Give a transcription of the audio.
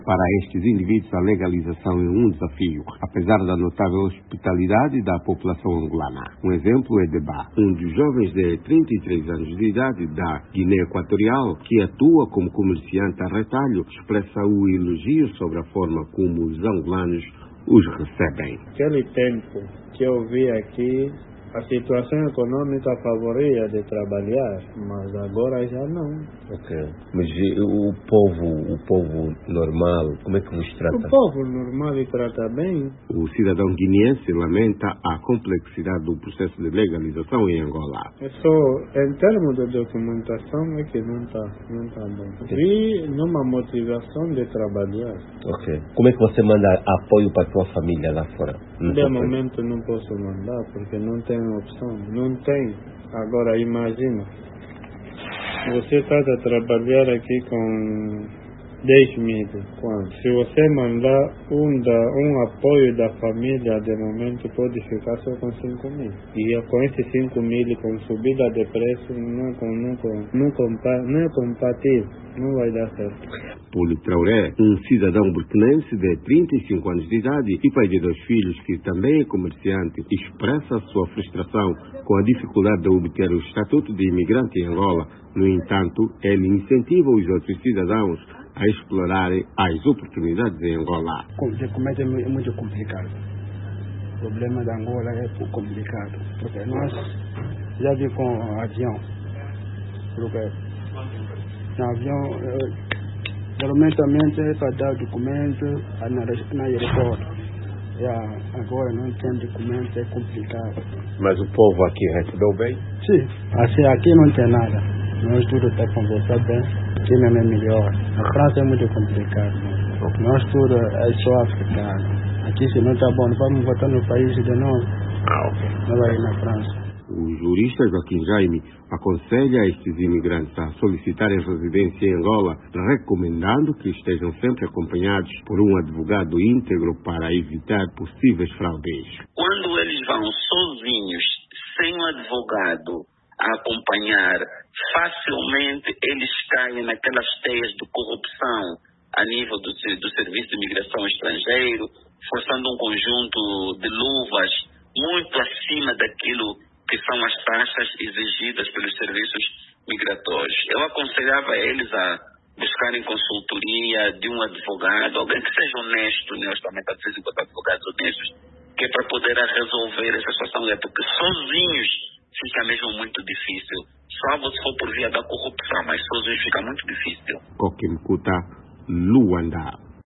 Para estes indivíduos, a legalização é um desafio, apesar da notável hospitalidade da população angolana. Um exemplo é Deba, um dos jovens de 33 anos de idade da Guiné Equatorial, que atua como comerciante a retalho, expressa o elogio sobre a forma como os angolanos os recebem. Aquele tempo que eu vi aqui, a situação econômica favoria de trabalhar, mas agora já não. Ok. Mas o povo normal, como é que vos trata? O povo normal trata bem. O cidadão guineense lamenta a complexidade do processo de legalização em Angola. É só, em termos de documentação, é que não tá bom. Vi numa motivação de trabalhar. Ok. Como é que você manda apoio para a tua família lá fora? De momento não posso mandar, porque não tem opção. Não tem. Agora imagina, você está a trabalhar aqui com 10 mil. Se você mandar um apoio da família, de momento pode ficar só com 5 mil. E com esses 5 mil, com subida de preço, não é compatível. Não vai dar certo. Poli Traoré, um cidadão burkinense de 35 anos de idade e pai de 2 filhos, que também é comerciante, expressa a sua frustração com a dificuldade de obter o estatuto de imigrante em Angola. No entanto, ele incentiva os outros cidadãos a explorarem as oportunidades em Angola. O documento é muito complicado. O problema da Angola é complicado, porque nós já vimos com avião, porque no avião, geralmente é para dar documento na aeroporto. Agora não tem documento, é complicado. Mas o povo aqui recebeu bem? Sim, assim, aqui não tem nada. Nós tudo está conversando bem, aqui não é melhor. Na França é muito complicado. Nós tudo é só africano. Aqui se não está bom, vamos voltar no país de novo. Não vai ir na França. O jurista Joaquim Jaime aconselha estes imigrantes a solicitarem residência em Angola, recomendando que estejam sempre acompanhados por um advogado íntegro para evitar possíveis fraudes. Quando eles vão sozinhos, sem um advogado a acompanhar, facilmente eles caem naquelas teias de corrupção a nível do Serviço de Imigração Estrangeiro, forçando um conjunto de luvas muito acima daquilo que são as taxas exigidas pelos serviços migratórios. Eu aconselhava eles a buscarem consultoria de um advogado, alguém que seja honesto, né? Justamente, às vezes, encontrar advogados honestos, que é para poder resolver essa situação, porque sozinhos fica mesmo muito difícil. Salvo se for por via da corrupção, mas sozinhos fica muito difícil. Kokimkuta, Luanda.